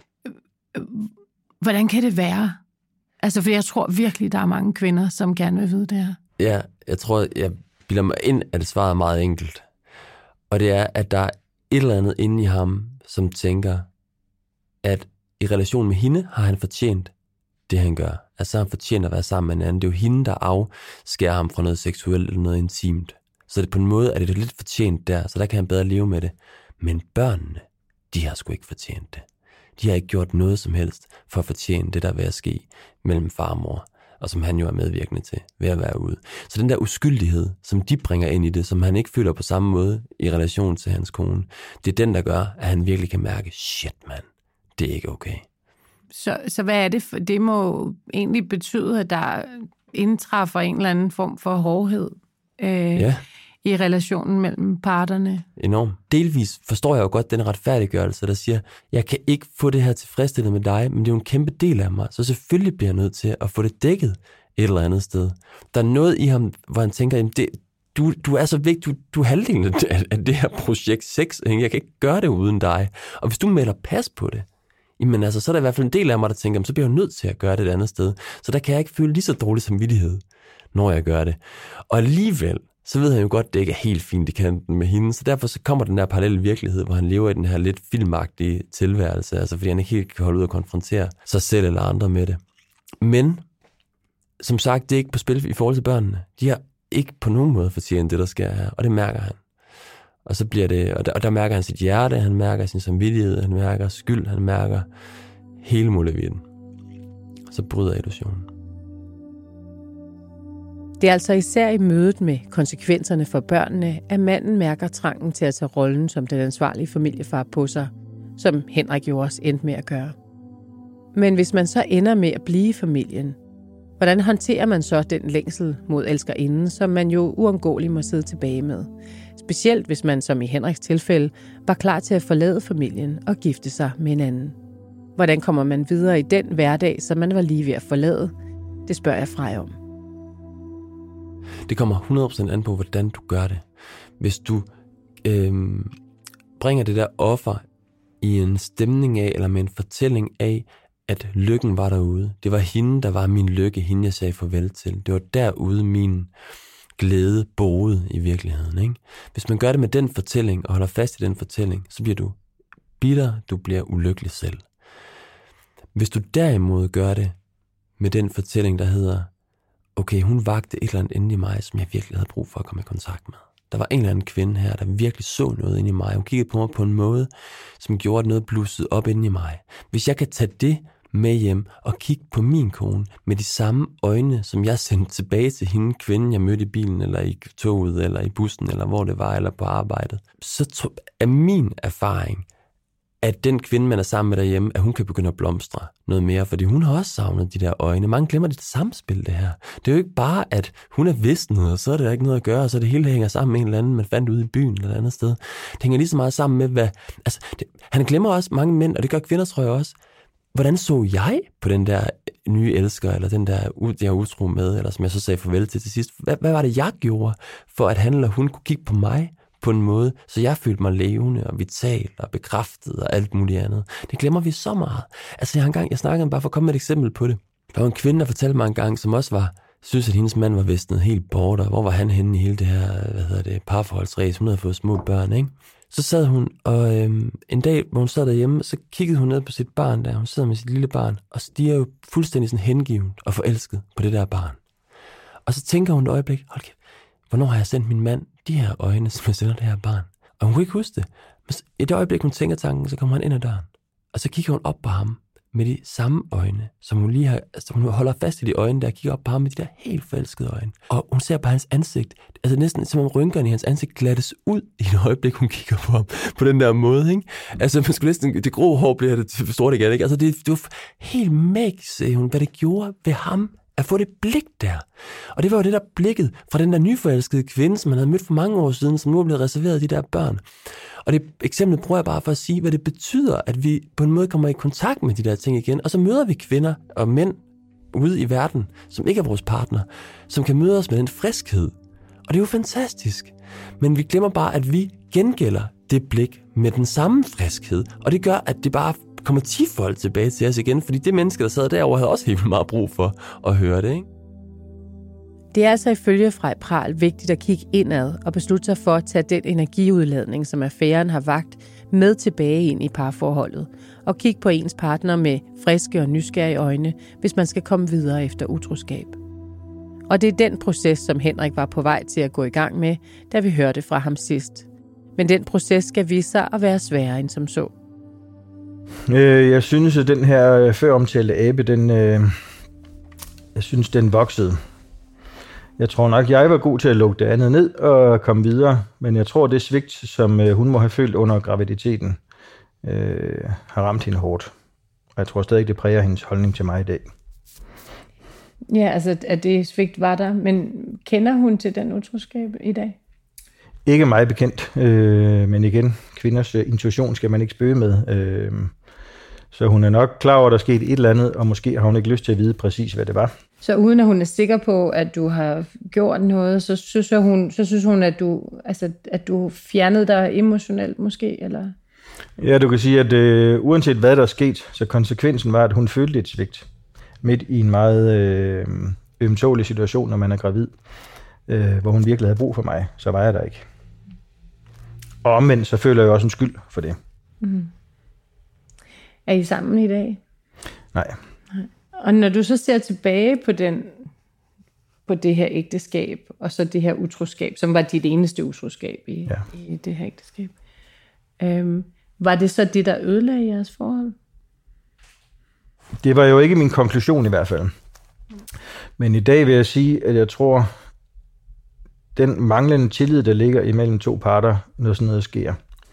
Hvordan kan det være? Altså, for jeg tror virkelig, der er mange kvinder, som gerne vil vide det her. Ja, jeg tror, jeg bilder mig ind, at det svaret er meget enkelt. Og det er, at der er et eller andet inde i ham, som tænker, at i relation med hende har han fortjent det, han gør. Altså, han fortjent at være sammen med en anden. Det er jo hende, der afskærer ham fra noget seksuelt eller noget intimt. Så det på en måde er det lidt fortjent der, så der kan han bedre leve med det. Men børnene, de har sgu ikke fortjent det. De har ikke gjort noget som helst for at fortjene det, der er ved at ske mellem far og mor, og som han jo er medvirkende til ved at være ude. Så den der uskyldighed, som de bringer ind i det, som han ikke føler på samme måde i relation til hans kone, det er den, der gør, at han virkelig kan mærke, shit mand, det er ikke okay. Så, så hvad er det? For, det må egentlig betyde, at der indtræffer en eller anden form for hårdhed øh, ja. i relationen mellem parterne. Enormt. Delvis forstår jeg jo godt den retfærdiggørelse, der siger, jeg kan ikke få det her tilfredsstillet med dig, men det er jo en kæmpe del af mig, så selvfølgelig bliver jeg nødt til at få det dækket et eller andet sted. Der er noget i ham, hvor han tænker, jamen det, du, du er så vigtig, du, du er halvdelen af, af det her projekt sex, jeg kan ikke gøre det uden dig. Og hvis du melder pas på det, jamen altså, så er der i hvert fald en del af mig, der tænker, så bliver jeg nødt til at gøre det et andet sted. Så der kan jeg ikke føle lige så dårlig samvittighed, når jeg gør det. Og alligevel, så ved han jo godt, at det ikke er helt fint i kanten med hende, så derfor så kommer den der parallelle virkelighed, hvor han lever i den her lidt filmagtige tilværelse, altså fordi han ikke helt kan holde ud og konfrontere sig selv eller andre med det. Men, som sagt, det er ikke på spil i forhold til børnene. De har ikke på nogen måde fortjent det, der sker her, og det mærker han. Og så bliver det, og der, og der mærker han sit hjerte, han mærker sin samvittighed, han mærker skyld, han mærker hele muligheden. Så bryder illusionen. Det er altså især i mødet med konsekvenserne for børnene, at manden mærker trangen til at tage rollen som den ansvarlige familiefar på sig, som Henrik jo også endte med at gøre. Men hvis man så ender med at blive i familien, hvordan håndterer man så den længsel mod elskerinden, som man jo uundgåeligt må sidde tilbage med? Specielt hvis man, som i Henriks tilfælde, var klar til at forlade familien og gifte sig med en anden. Hvordan kommer man videre i den hverdag, som man var lige ved at forlade? Det spørger jeg Frej om. Det kommer hundrede procent an på, hvordan du gør det. Hvis du øh, bringer det der offer i en stemning af, eller med en fortælling af, at lykken var derude. Det var hende, der var min lykke, hende jeg sagde farvel til. Det var derude min glæde boede i virkeligheden. Ikke? Hvis man gør det med den fortælling, og holder fast i den fortælling, så bliver du bitter, du bliver ulykkelig selv. Hvis du derimod gør det med den fortælling, der hedder, okay, hun vagte et eller andet inde i mig, som jeg virkelig havde brug for at komme i kontakt med. Der var en eller anden kvinde her, der virkelig så noget inde i mig. Hun kiggede på mig på en måde, som gjorde, at noget blussede op inde i mig. Hvis jeg kan tage det med hjem og kigge på min kone med de samme øjne, som jeg sendte tilbage til hende, kvinden, jeg mødte i bilen, eller i toget, eller i bussen, eller hvor det var, eller på arbejdet, så er min erfaring, at den kvinde, man er sammen med derhjemme, at hun kan begynde at blomstre noget mere, fordi hun har også savnet de der øjne. Mange glemmer det samspil, det her. Det er jo ikke bare, at hun er visnet, og så er det ikke noget at gøre, og så det hele hænger sammen med en eller anden, man fandt ude i byen eller et andet sted. Det hænger lige så meget sammen med, hvad... Altså, det, han glemmer også mange mænd, og det gør kvinder, tror jeg også. Hvordan så jeg på den der nye elsker, eller den der, jeg er utro med, eller som jeg så sagde farvel til til sidst? Hvad, hvad var det, jeg gjorde, for at han eller hun kunne kigge på mig på en måde, så jeg følte mig levende og vital og bekræftet og alt muligt andet. Det glemmer vi så meget. Altså jeg har engang, jeg snakkede bare for at komme med et eksempel på det. Der var en kvinde, der fortalte mig en gang, som også var, synes at hendes mand var visnet helt bort, og hvor var han henne i hele det her, hvad hedder det, parforholdsræs, hun havde fået små børn, ikke? Så sad hun, og øhm, en dag, hvor hun sad derhjemme, så kiggede hun ned på sit barn der, hun sidder med sit lille barn, og stiger jo fuldstændig sådan hengiven og forelsket på det der barn. Og så tænker hun et øjeblik, hold kæft, hvornår har jeg sendt min mand de her øjne, som jeg sender det her barn? Og hun kunne ikke huske det. Men i det øjeblik, hun tænker tanken, så kommer han ind ad døren. Og så kigger hun op på ham med de samme øjne, som hun lige har, altså hun holder fast i de øjne der, kigger op på ham med de der helt forelskede øjne. Og hun ser på hans ansigt, altså næsten som om rynkerne i hans ansigt glattes ud i et øjeblik, hun kigger på ham på den der måde, ikke? Altså man skulle næsten, det grå hår bliver det stort igen, ikke? Altså det, det var helt magisk, sagde hun, hvad det gjorde ved ham, at få det blik der. Og det var jo det der blikket fra den der nyforelskede kvinde, som man havde mødt for mange år siden, som nu er blevet reserveret de der børn. Og det eksempel bruger jeg bare for at sige, hvad det betyder, at vi på en måde kommer i kontakt med de der ting igen, og så møder vi kvinder og mænd ude i verden, som ikke er vores partner, som kan møde os med den friskhed. Og det er jo fantastisk. Men vi glemmer bare, at vi gengælder det blik med den samme friskhed, og det gør, at det bare kommer tifold tilbage til os igen, fordi det menneske, der sad derovre, havde også helt meget brug for at høre det, ikke? Det er altså ifølge Frej Pral vigtigt at kigge indad og beslutte sig for at tage den energiudladning, som affæren har vakt, med tilbage ind i parforholdet, og kigge på ens partner med friske og nysgerrige øjne, hvis man skal komme videre efter utroskab. Og det er den proces, som Henrik var på vej til at gå i gang med, da vi hørte fra ham sidst. Men den proces skal vise sig at være sværere end som så. Jeg synes, at den her før omtalte abe, den, jeg synes, den voksede. Jeg tror nok, jeg var god til at lukke det andet ned og komme videre, men jeg tror, det svigt, som hun må have følt under graviditeten, øh, har ramt hende hårdt. Og jeg tror stadig, det præger hendes holdning til mig i dag. Ja, altså at det svigt var der, men kender hun til den utroskab i dag? Ikke mig bekendt, øh, men igen, kvinders intuition skal man ikke spøge med. Øh, så hun er nok klar over, at der er sket et eller andet, og måske har hun ikke lyst til at vide præcis, hvad det var. Så uden at hun er sikker på, at du har gjort noget, så synes hun, så synes hun at du, altså, at du fjernede dig emotionelt måske, eller? Ja, du kan sige, at øh, uanset hvad der er sket, så konsekvensen var, at hun følte et svigt midt i en meget øh, ømtålig situation, når man er gravid, øh, hvor hun virkelig havde brug for mig, så var jeg der ikke. Og omvendt, så føler jeg også en skyld for det. Mm. Er I sammen i dag? Nej. Nej. Og når du så ser tilbage på den, på det her ægteskab, og så det her utroskab, som var dit eneste utroskab i, ja. i det her ægteskab, øhm, var det så det, der ødelagde jeres forhold? Det var jo ikke min konklusion i hvert fald. Men i dag vil jeg sige, at jeg tror, den manglende tillid, der ligger imellem to parter, når sådan noget sker,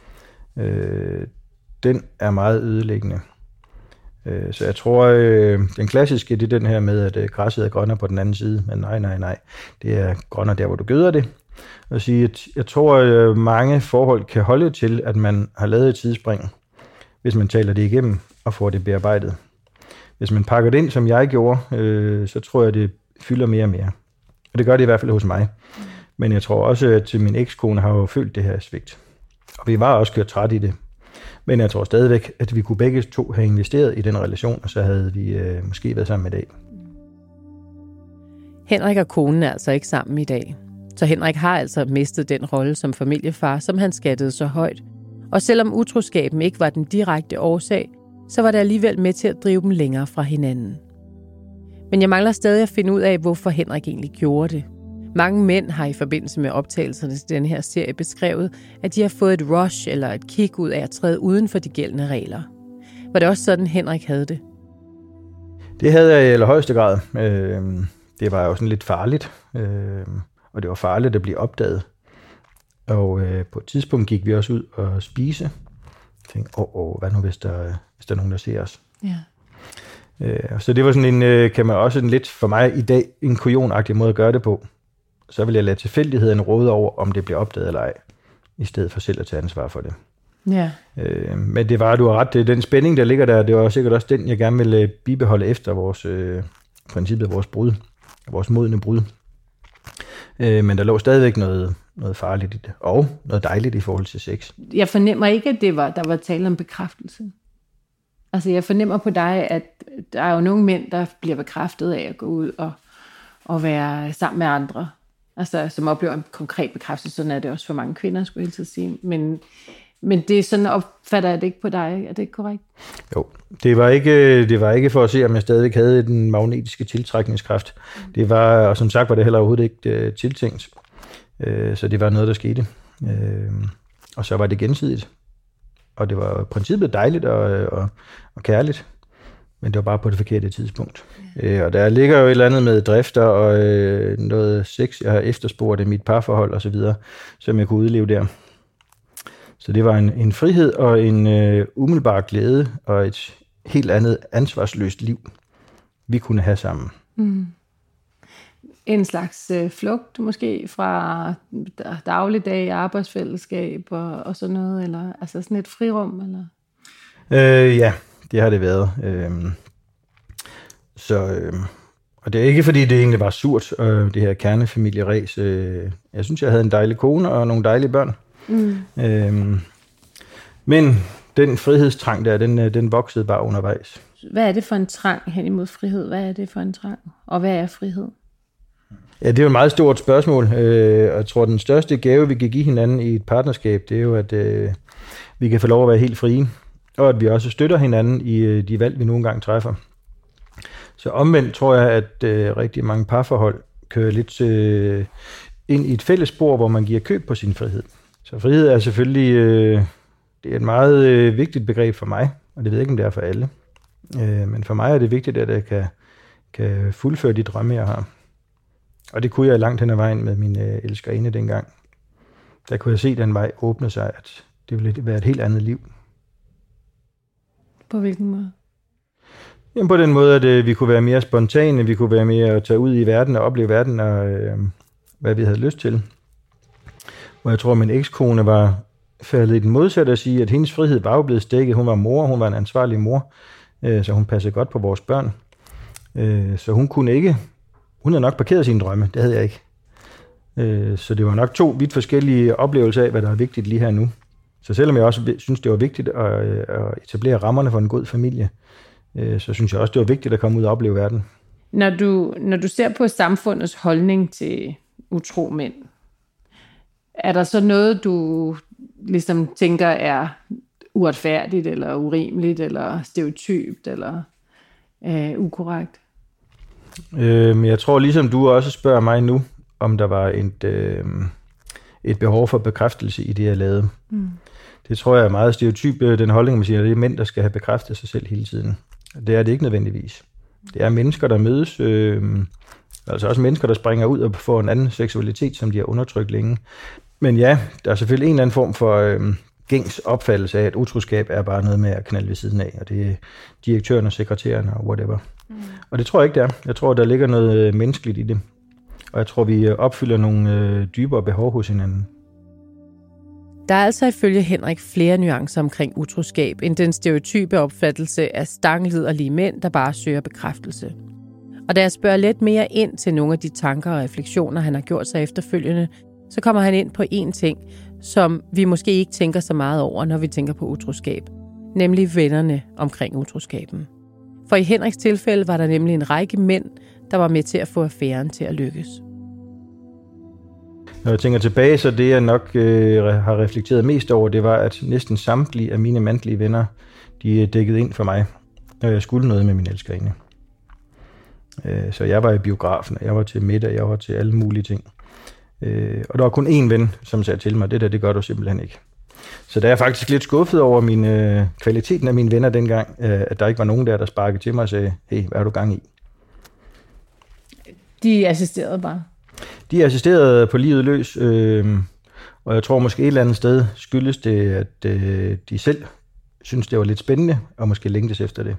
øh, den er meget ødelæggende. Øh, så jeg tror, øh, den klassiske, det er den her med, at øh, græsset er grønnere på den anden side, men nej, nej, nej, det er grønnere der, hvor du gøder det. Og sige, at jeg tror, at øh, mange forhold kan holde til, at man har lavet et tidsspring, hvis man taler det igennem og får det bearbejdet. Hvis man pakker det ind, som jeg gjorde, øh, så tror jeg, det fylder mere og mere. Og det gør det i hvert fald hos mig. Men jeg tror også, at min ekskone har jo følt det her svigt. Og vi var også kørt træt i det. Men jeg tror stadigvæk, at vi kunne begge to have investeret i den relation, og så havde vi øh, måske været sammen i dag. Henrik og konen er altså ikke sammen i dag. Så Henrik har altså mistet den rolle som familiefar, som han skattede så højt. Og selvom utroskaben ikke var den direkte årsag, så var det alligevel med til at drive dem længere fra hinanden. Men jeg mangler stadig at finde ud af, hvorfor Henrik egentlig gjorde det. Mange mænd har i forbindelse med optagelserne til denne her serie beskrevet, at de har fået et rush eller et kick ud af at træde uden for de gældende regler. Var det også sådan, Henrik havde det? Det havde jeg i allerhøjeste grad. Det var jo sådan lidt farligt, og det var farligt at blive opdaget. Og på et tidspunkt gik vi også ud og spise. Jeg tænkte, åh, åh, hvad nu hvis der, hvis der er nogen, der ser os? Ja. Så det var sådan en, kan man også en lidt for mig i dag, en kujonagtig måde at gøre det på. Så vil jeg lade tilfældigheden råde over, om det bliver opdaget eller ej, i stedet for selv at tage ansvar for det. Ja. Øh, men det var, du har ret, det, den spænding, der ligger der, det var sikkert også den, jeg gerne ville bibeholde efter vores øh, princippet, vores brud, vores modne brud. Øh, men der lå stadigvæk noget, noget farligt i det, og noget dejligt i forhold til sex. Jeg fornemmer ikke, at det var, der var tale om bekræftelse. Altså, jeg fornemmer på dig, at der er jo nogle mænd, der bliver bekræftet af at gå ud og, og være sammen med andre. Altså, som oplever en konkret bekræftelse. Sådan er det også for mange kvinder, skulle jeg helt sige. Men, men det er sådan, opfatter jeg det ikke på dig. Er det ikke korrekt? Jo, det var ikke, det var ikke for at se, om jeg stadig havde den magnetiske tiltrækningskraft. Mm. Det var, og som sagt, var det heller overhovedet ikke uh, tiltænkt. Uh, så det var noget, der skete. Uh, og så var det gensidigt. Og det var i princippet dejligt og, og, og kærligt, men det var bare på det forkerte tidspunkt. Ja. Øh, og der ligger jo et eller andet med drifter og øh, noget sex, jeg har efterspurgt i mit parforhold og så videre, som jeg kunne udleve der. Så det var en, en frihed og en øh, umiddelbar glæde og et helt andet ansvarsløst liv, vi kunne have sammen. Mm. en slags øh, flugt måske fra dagligdag, arbejdsfællesskab og, og sådan noget, eller altså sådan et frirum, eller? Øh, ja, det har det været. Øh, så, øh, og det er ikke fordi, det egentlig var surt, øh, det her kernefamilieræs. Øh, jeg synes, jeg havde en dejlig kone og nogle dejlige børn. Mm. Øh, men den frihedstrang der, den, den voksede bare undervejs. Hvad er det for en trang hen imod frihed? Hvad er det for en trang? Og hvad er frihed? Ja, det er jo et meget stort spørgsmål. Øh, og jeg tror, den største gave, vi kan give hinanden i et partnerskab, det er jo, at øh, vi kan få lov at være helt frie. Og at vi også støtter hinanden i øh, de valg, vi nogle gange træffer. Så omvendt tror jeg, at øh, rigtig mange parforhold kører lidt øh, ind i et fælles spor, hvor man giver køb på sin frihed. Så frihed er selvfølgelig øh, det er et meget øh, vigtigt begreb for mig, og det ved jeg ikke, om det er for alle. Øh, men for mig er det vigtigt, at jeg kan, kan fuldføre de drømme, jeg har. Og det kunne jeg langt hen ad vejen med min øh, elskerinde dengang. Der kunne jeg se den vej åbne sig, at det ville være et helt andet liv. På hvilken måde? Jamen på den måde, at øh, vi kunne være mere spontane, vi kunne være mere at tage ud i verden og opleve verden, og øh, hvad vi havde lyst til. Og jeg tror, at min ekskone var faldet i den modsatte at sige, at hendes frihed var jo blevet stækket. Hun var mor, hun var en ansvarlig mor, øh, så hun passede godt på vores børn. Øh, så hun kunne ikke, hun havde nok parkeret sine drømme, det havde jeg ikke. Øh, så det var nok to vidt forskellige oplevelser af, hvad der er vigtigt lige her nu. Så selvom jeg også synes, det var vigtigt at, at etablere rammerne for en god familie, øh, så synes jeg også, det var vigtigt at komme ud og opleve verden. Når du, når du ser på samfundets holdning til utro mænd, er der så noget, du ligesom tænker er uretfærdigt, eller urimeligt, eller stereotypt, eller øh, ukorrekt? Øh, jeg tror, ligesom du også spørger mig nu, om der var et, øh, et behov for bekræftelse i det, jeg lavede. Mm. Det tror jeg er meget stereotyp, den holdning, man siger, at det er mænd, der skal have bekræftet sig selv hele tiden. Det er det ikke nødvendigvis. Det er mennesker, der mødes, øh, altså også mennesker, der springer ud og får en anden seksualitet, som de har undertrykt længe. Men ja, der er selvfølgelig en eller anden form for øh, gængs opfattelse af, at utroskab er bare noget med at knalde ved siden af, og det er direktøren og sekretæren og whatever. Mm. Og det tror jeg ikke, det er. Jeg tror, der ligger noget menneskeligt i det. Og jeg tror, vi opfylder nogle øh, dybere behov hos hinanden. Der er altså ifølge Henrik flere nuancer omkring utroskab, end den stereotype opfattelse af stangliderlige mænd, der bare søger bekræftelse. Og da jeg spørger lidt mere ind til nogle af de tanker og refleksioner, han har gjort sig efterfølgende, så kommer han ind på én ting, som vi måske ikke tænker så meget over, når vi tænker på utroskab. Nemlig vennerne omkring utroskaben. For i Henriks tilfælde var der nemlig en række mænd, der var med til at få affæren til at lykkes. Når jeg tænker tilbage, så det jeg nok øh, har reflekteret mest over, det var, at næsten samtlige af mine mandlige venner, de dækkede ind for mig, når jeg skulle noget med min elskerinde. Øh, så jeg var i biografen, jeg var til middag, jeg var til alle mulige ting. Øh, og der var kun én ven, som sagde til mig, det der, det gør du simpelthen ikke. Så der er jeg faktisk lidt skuffet over min, øh, kvaliteten af mine venner dengang, øh, at der ikke var nogen der, der sparkede til mig og sagde, hey, hvad er du gang i? De assisterede bare? De assisterede på livet løs, øh, og jeg tror måske et eller andet sted skyldes det, at øh, de selv synes, det var lidt spændende, og måske længtes efter det.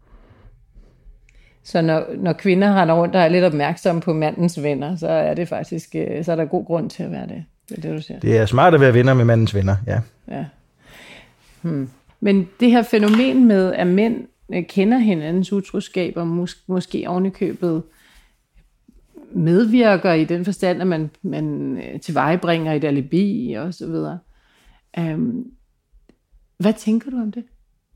Så når, når kvinder render rundt og er lidt opmærksomme på mandens venner, så er det faktisk, så er der god grund til at være det. Det er det, du siger. Det er smart at være venner med mandens venner, ja. ja. Hmm. Men det her fænomen med, at mænd kender hinandens utroskab, og mås- måske ovenikøbet medvirker i den forstand, at man, man tilvejebringer et alibi og så videre. Um, hvad tænker du om det?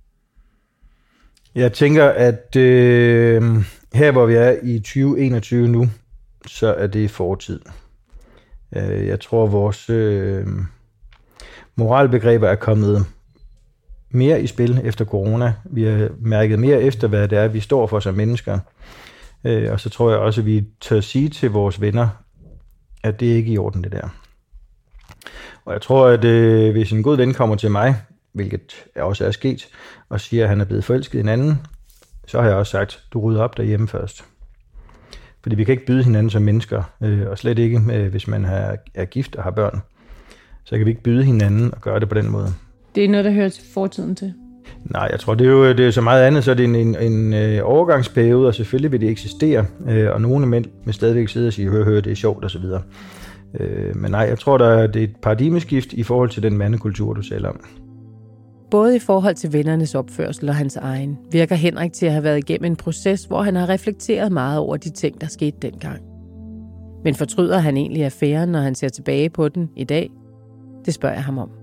Jeg tænker, at øh, her hvor vi er i tyve enogtyve nu, så er det fortid. Øh, jeg tror, vores øh, moralbegreber er kommet mere i spil efter corona. Vi har mærket mere efter, hvad det er, vi står for som mennesker. Øh, og så tror jeg også, at vi tør sige til vores venner, at det ikke er i orden, det der. Og jeg tror, at øh, hvis en god ven kommer til mig, hvilket også er sket, og siger, at han er blevet forelsket i en anden, så har jeg også sagt, du rydder op derhjemme først. Fordi vi kan ikke byde hinanden som mennesker, øh, og slet ikke, øh, hvis man har, er gift og har børn. Så kan vi ikke byde hinanden og gøre det på den måde. Det er noget, der hører til fortiden til? Nej, jeg tror, det er jo det er så meget andet, så er det en, en, en øh, overgangsperiode, og selvfølgelig vil det eksistere, øh, og nogle mænd vil stadigvæk sidde og sige, hør, hør, det er sjovt osv. Øh, men nej, jeg tror, der er, det er et paradigmeskift i forhold til den mandekultur, du taler om. Både i forhold til vennernes opførsel og hans egen, virker Henrik til at have været igennem en proces, hvor han har reflekteret meget over de ting, der skete dengang. Men fortryder han egentlig affæren, når han ser tilbage på den i dag? Det spørger jeg ham om.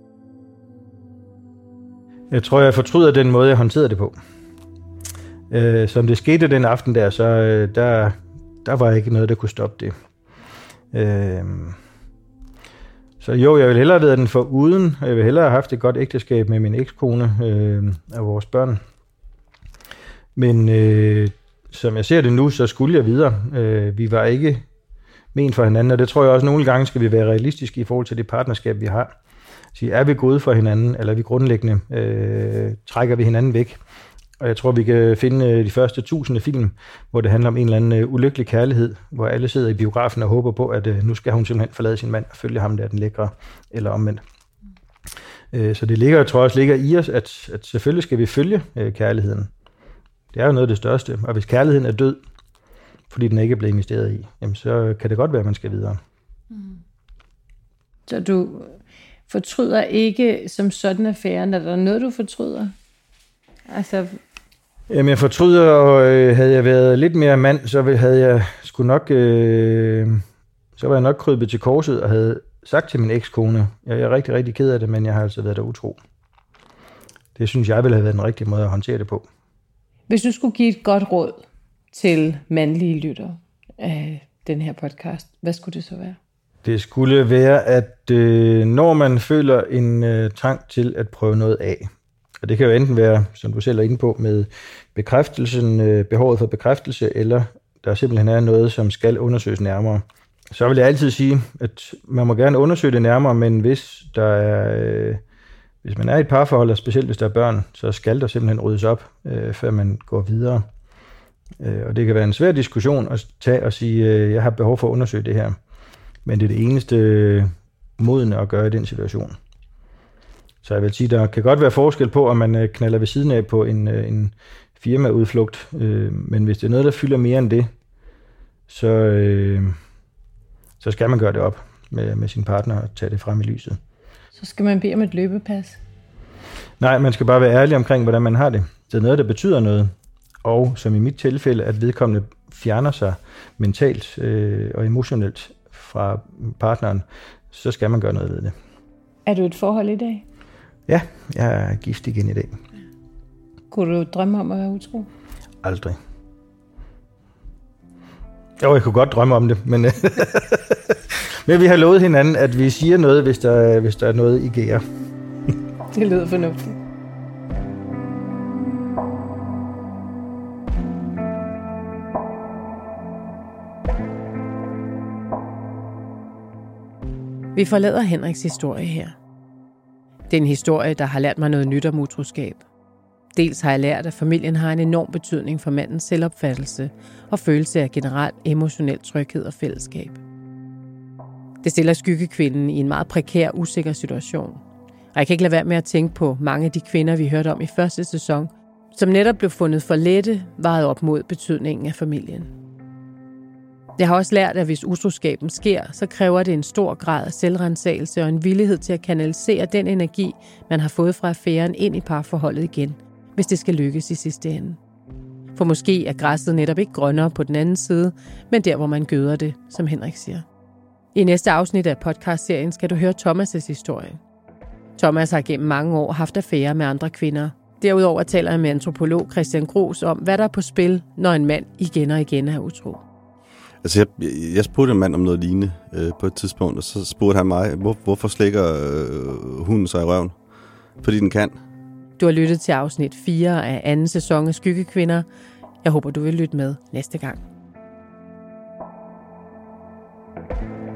Jeg tror, jeg fortryder den måde, jeg håndterede det på. Øh, som det skete den aften der, så øh, der, der var ikke noget, der kunne stoppe det. Øh, så jo, jeg vil hellere have været den for uden. Jeg vil hellere have haft et godt ægteskab med min ekskone øh, og vores børn. Men øh, som jeg ser det nu, så skulle jeg videre. Øh, vi var ikke ment for hinanden, og det tror jeg også nogle gange skal vi være realistiske i forhold til det partnerskab, vi har. Så er vi gode for hinanden, eller er vi grundlæggende, øh, trækker vi hinanden væk. Og jeg tror, vi kan finde de første tusinde film, hvor det handler om en eller anden ulykkelig kærlighed, hvor alle sidder i biografen og håber på, at øh, nu skal hun simpelthen forlade sin mand og følge ham der, den lækre, eller omvendt. Øh, så det ligger, jeg tror også ligger i os, at, at selvfølgelig skal vi følge øh, kærligheden. Det er jo noget af det største. Og hvis kærligheden er død, fordi den ikke er blevet investeret i, jamen så kan det godt være, at man skal videre. Mm. Så du fortryder ikke som sådan affæren? Er der noget, du fortryder? Altså... Jamen jeg fortryder, og øh, havde jeg været lidt mere mand, så havde jeg sgu nok, øh, så var jeg nok krybet til korset og havde sagt til min ekskone, jeg er rigtig, rigtig ked af det, men jeg har altså været der utro. Det synes jeg ville have været den rigtige måde at håndtere det på. Hvis du skulle give et godt råd til mandlige lytter af den her podcast, hvad skulle det så være? Det skulle være, at øh, når man føler en øh, trang til at prøve noget af, og det kan jo enten være, som du selv er inde på, med bekræftelsen, øh, behovet for bekræftelse, eller der simpelthen er noget, som skal undersøges nærmere. Så vil jeg altid sige, at man må gerne undersøge det nærmere, men hvis der er, øh, hvis man er i et parforhold, og specielt hvis der er børn, så skal der simpelthen ryddes op, øh, før man går videre. Øh, og det kan være en svær diskussion at tage og sige, øh, jeg har behov for at undersøge det her. Men det er det eneste øh, modne at gøre i den situation. Så jeg vil sige, der kan godt være forskel på, om man knalder ved siden af på en, en firmaudflugt. Men hvis det er noget, der fylder mere end det, så, så skal man gøre det op med, med sin partner og tage det frem i lyset. Så skal man bede om et løbepas? Nej, man skal bare være ærlig omkring, hvordan man har det. Det er noget, der betyder noget. Og som i mit tilfælde, at vedkommende fjerner sig mentalt øh, og emotionelt fra partneren, så skal man gøre noget ved det. Er du et forhold i dag? Ja, jeg er gift igen i dag. Kunne du drømme om at være utro? Aldrig. Jo, jeg kunne godt drømme om det, men, men vi har lovet hinanden, at vi siger noget, hvis der, hvis der er noget i gære. Det lyder fornuftigt. Vi forlader Henriks historie her. Det er en historie, der har lært mig noget nyt om utroskab. Dels har jeg lært, at familien har en enorm betydning for mandens selvopfattelse og følelse af generelt emotionel tryghed og fællesskab. Det stiller skyggekvinden i en meget prekær, usikker situation. Og jeg kan ikke lade være med at tænke på mange af de kvinder, vi hørte om i første sæson, som netop blev fundet for lette, vejet op mod betydningen af familien. Jeg har også lært, at hvis utroskaben sker, så kræver det en stor grad af selvrensagelse og en villighed til at kanalisere den energi, man har fået fra affæren ind i parforholdet igen, hvis det skal lykkes i sidste ende. For måske er græsset netop ikke grønnere på den anden side, men der, hvor man gøder det, som Henrik siger. I næste afsnit af podcastserien skal du høre Thomas' historie. Thomas har gennem mange år haft affærer med andre kvinder. Derudover taler jeg med antropolog Christian Gros om, hvad der er på spil, når en mand igen og igen er utro. Altså, jeg, jeg spurgte en mand om noget lignende øh, på et tidspunkt, og så spurgte han mig, hvor, hvorfor slikker øh, hunden sig i røven? Fordi den kan. Du har lyttet til afsnit fire af anden sæson af Skyggekvinder. Jeg håber, du vil lytte med næste gang.